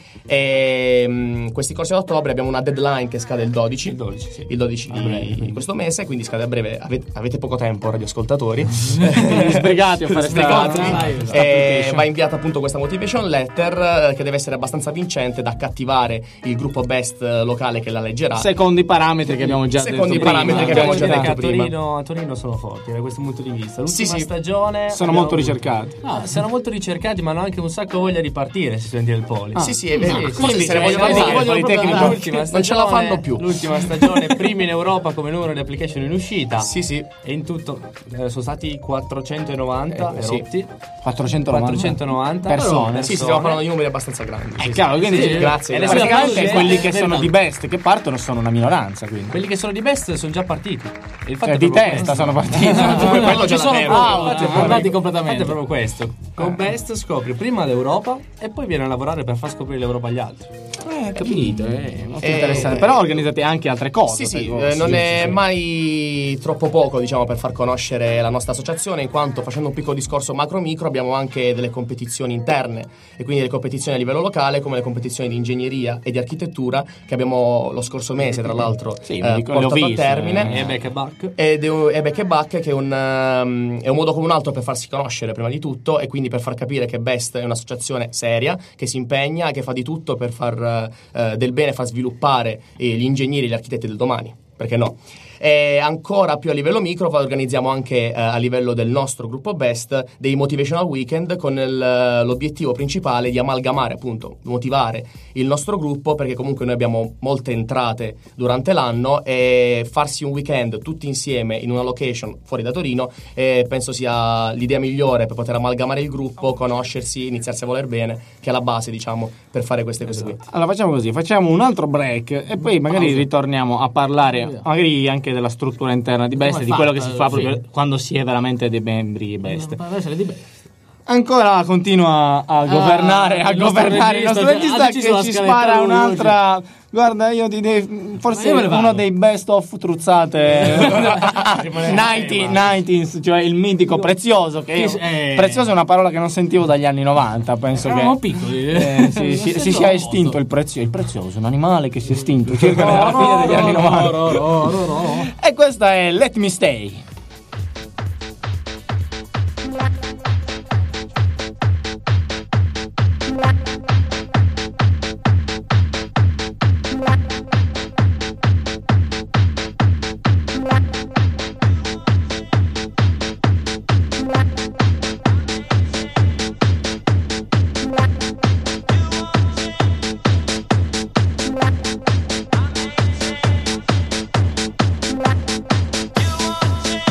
E, mh, questi corsi ad ottobre abbiamo una deadline che scade il dodici, Il dodici, sì. il dodici A di, breve, di quindi. questo mese, quindi scade a breve. Avete, avete poco tempo, radioascoltatori. Sbrigati a fare sta- Sbrigati. dai, sta E application. va inviata appunto questa motivation letter eh, che deve essere abbastanza vincente da cattivare il gruppo best eh, locale che la leggerà. Secondo i parametri che abbiamo già Secondo detto i parametri prima. che abbiamo già Già detto a prima. Torino, a Torino sono forti da questo punto di vista. L'ultima Sì, sì. stagione Sono abbiamo molto avuto- ricercati. Ah, sono molto ricercati, ma hanno anche un sacco voglia di partire, si studenti del Poli. Sì, sì, è vero. Sì, Forse sì, se ne sì, vogliono sì, andare, sì, il vogliono Politecnico proprio l'ultima non ce la stagione- fanno più. L'ultima stagione, primi in Europa come numero di application in uscita. Sì, sì. E in tutto eh, sono stati quattrocentonovanta Eh, sì. erotti. quattrocentonovanta quattrocentonovanta persone. però- Sì, stiamo parlando di numeri abbastanza grandi. Eh, Sì, chiaro, quindi sì. sì, Grazie, E grazie. praticamente Sì, quelli sì, che sì, sono sì. di best che partono sono una minoranza, quindi. Quelli che sono di best sono già partiti. E il fatto Cioè, è di proprio testa questo. sono partiti. Quello ci già sono l'avevo. proprio, Ah, infatti, ah, andati Il completamente. fatto è proprio questo. Con Best scopri prima l'Europa e poi viene a lavorare per far scoprire l'Europa agli altri. Eh, capito, eh, molto Eh, interessante. eh, Però organizzate anche altre cose. Sì, sì, per voi. eh, non Sì, è sì, sì. mai troppo poco, diciamo, per far conoscere la nostra associazione, in quanto facendo un piccolo discorso macro-micro abbiamo anche delle competizioni interne e quindi delle competizioni a livello locale, come le competizioni di ingegneria e di architettura che abbiamo lo scorso mese, tra l'altro, Sì, eh, le ho viste, portato a termine. eh. E Beck e Buck. Ed è un- e Back e Back, che è un, um, è un modo come un altro per farsi conoscere prima di tutto, e quindi per far capire che Best è un'associazione seria, che si impegna e che fa di tutto per far uh, del bene, far sviluppare eh, gli ingegneri e gli architetti del domani, perché no? E ancora più a livello micro organizziamo anche eh, a livello del nostro gruppo Best dei motivational weekend con il, l'obiettivo principale di amalgamare, appunto, motivare il nostro gruppo, perché comunque noi abbiamo molte entrate durante l'anno, e farsi un weekend tutti insieme in una location fuori da Torino eh, penso sia l'idea migliore per poter amalgamare il gruppo, conoscersi, iniziarsi a voler bene, che è la base, diciamo, per fare queste cose qui. Allora facciamo così, facciamo un altro break e poi magari Pausa. ritorniamo a parlare magari anche della struttura interna di Best, Come di è quello che fatta, si fa sì. proprio quando si è veramente dei membri Best. Deve essere di Best. Ancora continua a governare, a il nostro governare il nostro regista, regista ha deciso la che ci scaletta spara lui, un'altra. Guarda, io ti de- forse Ma io me ne uno vado. dei best of truzzate novanta, cioè il mitico Prezioso, che io- Eh. Prezioso è una parola che non sentivo dagli anni novanta, penso Eravamo che piccoli. eh, si, si- si sia estinto il prezioso. Il prezioso è un animale che si è estinto circa nella fine degli anni novanta. E questa è Let Me Stay. You want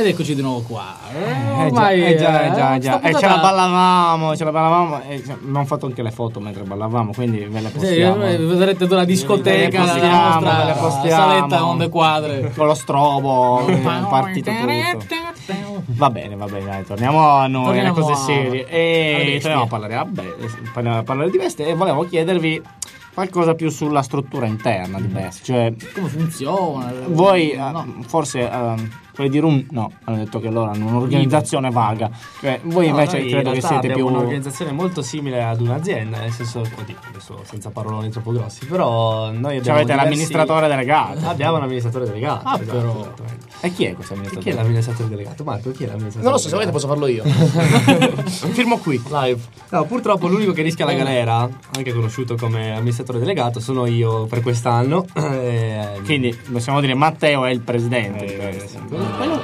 Ed eccoci di nuovo qua. Eh, Ormai, già, eh, già, eh, eh, già, già. sta E ce puntata- la ballavamo, ce la ballavamo e abbiamo fatto anche le foto mentre ballavamo, quindi ve le Sì, postiamo. eh, vedrete della discoteca, Ve le della postiamo, nostra ve le postiamo. saletta onde quadre. Con lo strobo, partito tutto. Va bene, va bene, dai, torniamo a noi, alle Torniamo cose a- serie. alle E bestie. torniamo a parlare, vabbè, parliamo a parlare di bestie e volevo chiedervi qualcosa più sulla struttura interna di bestie. Cioè, Come funziona? voi eh, No. forse eh, vuoi dire un no, hanno detto che loro hanno un'organizzazione vaga. Cioè, voi No, invece noi credo in che realtà siete abbiamo più un'organizzazione molto simile ad un'azienda, nel senso, oddio, adesso senza paroloni troppo grossi, però noi abbiamo cioè, avete diversi- l'amministratore delegato. Abbiamo un amministratore delegato. Ah, esatto, però. esattamente. E chi è questo E chi è amministratore? l'amministratore delegato? Marco, chi è l'amministratore Non lo so, se volete delegato? posso farlo io. Firmo qui. Live. No, purtroppo l'unico che rischia la galera, anche conosciuto come amministratore delegato, sono io per quest'anno. Eh, Quindi possiamo dire Matteo è il presidente. di eh, questo. sì, quello- quello-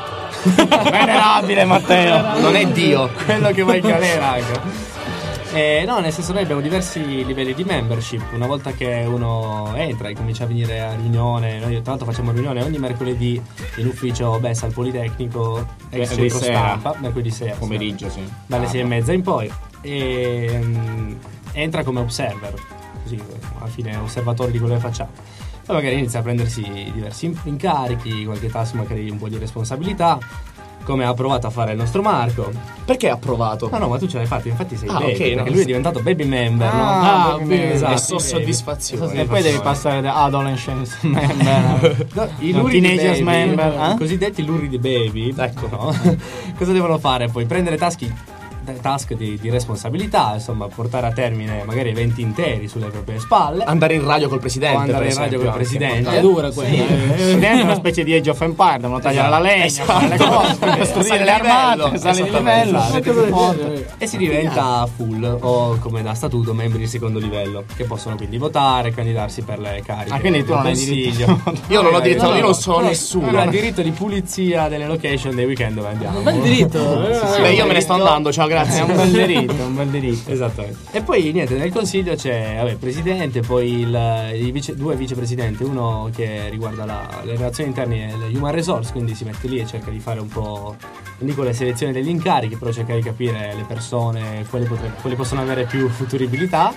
Venerabile Matteo. Non è Dio. quello che va in galera anche. Eh, no, nel senso noi abbiamo diversi livelli di membership. Una volta che uno entra e comincia a venire a riunione, noi tra l'altro facciamo riunione ogni mercoledì in ufficio B E S al Politecnico, ex di centro sera. stampa, mercoledì sera, Pomeriggio, sì. dalle Ah, sei e mezza in poi. E mm, entra come observer, così alla fine è osservatore di quello che facciamo. Poi magari inizia a prendersi diversi in- incarichi, qualche task magari un po' di responsabilità, come ha provato a fare il nostro Marco. Perché ha provato? No, no, ma tu ce l'hai fatto, infatti sei Ah, baby, ok, perché no, lui sì. è diventato baby member, no? Ah, Ah, baby bene, member. esatto. E so sì, soddisfazione. E poi devi passare da adolescence member. No, I No, luridi teenagers baby, member, eh? i cosiddetti luridi baby, ecco, no? Cosa devono fare poi? Prendere taschi, task di, di responsabilità, insomma, portare a termine magari eventi interi sulle proprie spalle. Andare in radio col presidente. O andare per in radio esempio, col anche. presidente. È dura quella. eh. Diventa una specie di Age of Empire, devono tagliare la legna, Esatto. fare le cose, Sali costruire di le armate, livello. sali di Esattamente. livello. Una cosa del genere. E si diventa full o come da statuto membri di secondo livello che possono quindi votare, candidarsi per le cariche. Ah, quindi tu del non hai consiglio. diritto. Io non ho diritto, No, io no, non sono no, nessuno. no, ha diritto di pulizia delle location dei weekend dove andiamo. Un bel diritto. eh. Beh, io me ne sto andando, ciao, È grazie. un bel diritto, un bel diritto. Esattamente. E poi niente, nel consiglio c'è vabbè, presidente, poi il, i vice- due vicepresidenti, uno che riguarda la- le relazioni interne e le human resource, quindi si mette lì e cerca di fare un po', non dico le selezioni degli incarichi, però cerca di capire le persone, quali, potre- quali possono avere più futuribilità.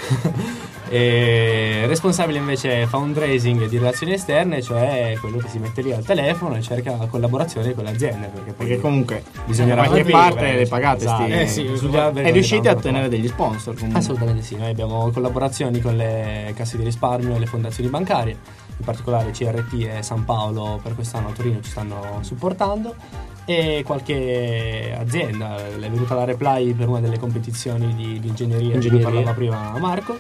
E responsabile invece fundraising di relazioni esterne, cioè quello che si mette lì al telefono e cerca collaborazione con le aziende, perché, poi Perché comunque bisognerà qualche capire, parte le pagate esatto. sti- Eh sì, bisogna vedere e riuscite a dove ottenere vanno. degli sponsor comunque. Assolutamente sì, noi abbiamo collaborazioni con le casse di risparmio e le fondazioni bancarie, in particolare C R T e San Paolo per quest'anno a Torino ci stanno supportando, e qualche azienda, è venuta la Reply per una delle competizioni di, di ingegneria, di cui Ingegneria. parlava prima Marco,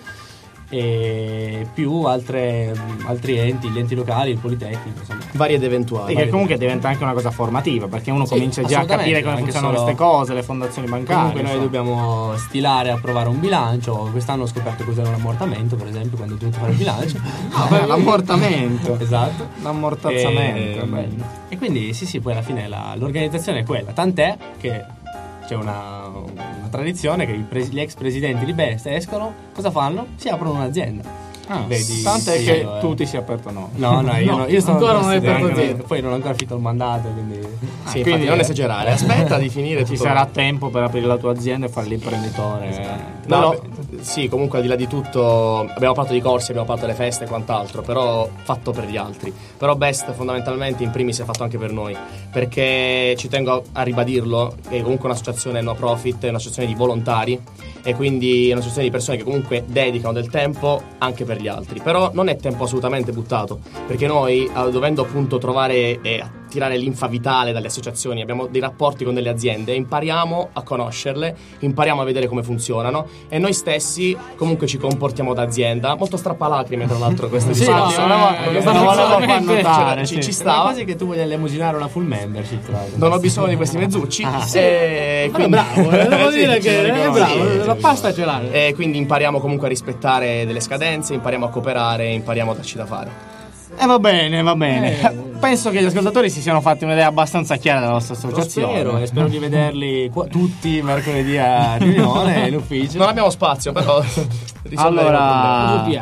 e più altre, altri enti, gli enti locali, il Politecnico, insomma. Vari ed eventuali. E che comunque diventa anche una cosa formativa, perché uno Sì, comincia già a assolutamente, capire come anche funzionano solo- queste cose, le fondazioni bancarie. Comunque noi insomma. dobbiamo stilare, approvare un bilancio. Quest'anno ho scoperto cos'era un ammortamento, per esempio, quando ho dovuto fare il bilancio. Ah, beh, l'ammortamento. Esatto. L'ammortazzamento. E, bello. e quindi sì sì, poi alla fine la- l'organizzazione è quella, tant'è che c'è una, una tradizione che i pres- gli ex presidenti di Best escono, cosa fanno? Si aprono un'azienda. Ah, Vedi, tanto è sì, che io, eh. tu ti sei aperto no. No, no, io, No, no, io sono ancora non è presidente, aperto niente. poi non ho ancora finito il mandato, quindi Sì, Ah, infatti, quindi- non esagerare. Aspetta di finire Ci tutto. sarà tempo per aprire la tua azienda e fare l'imprenditore. No, Però- beh, sì, comunque al di là di tutto abbiamo parlato di corsi, abbiamo parlato delle feste e quant'altro, però fatto per gli altri. Però Best fondamentalmente in primis è fatto anche per noi, perché ci tengo a, a ribadirlo, è comunque un'associazione no profit, è un'associazione di volontari e quindi è un'associazione di persone che comunque dedicano del tempo anche per gli altri. Però non è tempo assolutamente buttato, perché noi eh, dovendo appunto trovare e attirare linfa vitale dalle associazioni, abbiamo dei rapporti con delle aziende, impariamo a conoscerle, impariamo a vedere come funzionano e noi stessi comunque ci comportiamo da azienda, molto strappalacrime tra l'altro questo Sì, discorso. no, volevo- eh, questo lo volevo far sicuramente- notare, ci, sì. ci stava stava. quasi che tu voglia elemosinare una full membership, tra l'altro. Non ho bisogno di questi mezzucci. e Ma è quindi- bravo, eh, devo Sì, dire ci che è riconosco. bravo, Sì, la sì. pasta ce l'ha. E quindi impariamo comunque a rispettare delle scadenze, impariamo a cooperare, impariamo a darci da fare. E va bene, va bene. Eh. Penso che gli ascoltatori si siano fatti un'idea abbastanza chiara della nostra Lo associazione. spero, e spero di vederli qua- tutti mercoledì a riunione in ufficio. Non abbiamo spazio, però risolveremo il problema. Allora, Due piani.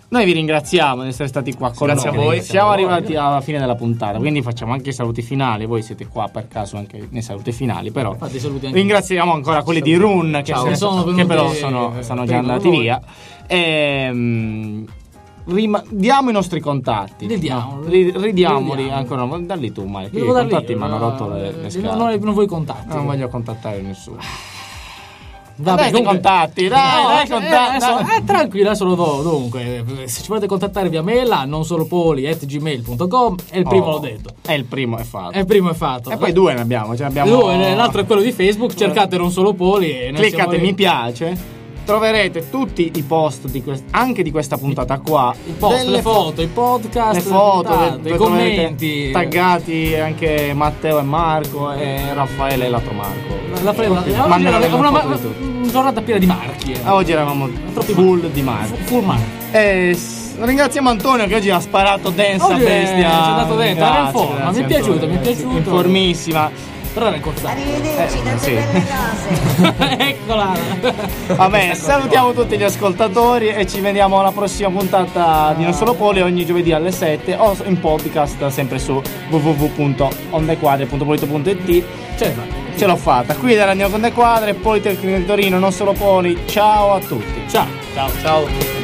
Noi vi ringraziamo di essere stati qua con Grazie noi. a voi. Siamo arrivati alla fine della puntata, quindi facciamo anche i saluti finali. Voi siete qua per caso anche nei saluti finali, però Fate i saluti anche. ringraziamo ancora quelli di Run che, Ciao. se- Che sono che venuti però sono, sono già prima andati di voi. via. Ehm, rima- diamo i nostri contatti. Li diamo. No, ri- ridiamoli Li diamo. ancora. Ma dalli tu, Mike. Devo I darli contatti io, mi hanno ma- rotto le, le scale. non, non, non vuoi contatti. Non voglio contattare nessuno. Vabbè, dai, comunque- contatti, dai, No, dai, eh, contatti. adesso- dai. eh, tranquillo, adesso lo do. Dunque, se ci volete contattare via mail a non solo poli at gmail punto com, e il primo Oh, l'ho detto. E il primo è fatto. E il primo è fatto. E poi due ne abbiamo. Ce ne abbiamo... Due, l'altro è quello di Facebook, cercate non solo poli e noi Cliccate siamo lì. mi piace. Troverete tutti i post di quest- anche di questa puntata qua. Il post, Delle le foto, i podcast, le foto, le le- puntate, le i troverete commenti. taggati anche Matteo e Marco e Raffaele e l'altro Marco. La prima, Tutti. oggi Ma ne era avevamo una, foto una, di tutti. una giornata piena di marchi. eh. Ah, oggi eravamo Troppi full di Marco. Full marchi. E s- ringraziamo Antonio che oggi ha sparato dance a Oggi è- bestia. ci è andato dentro, era in Grazie, forma, grazie, mi è piaciuto, Antonio. mi è piaciuto. In formissima. Però era incozzato. Arrivederci, Eh, tante sì. belle cose. Eccola. Vabbè, salutiamo tutti gli ascoltatori e ci vediamo alla prossima puntata di Non Solo Poli ogni giovedì alle sette o in podcast sempre su w w w punto ondequadre punto polito punto it. Cioè, Ce l'ho fatta. Qui da Radio Onde Quadre, Politecnico di Torino, Non Solo Poli. Ciao a tutti. ciao. Ciao. Ciao.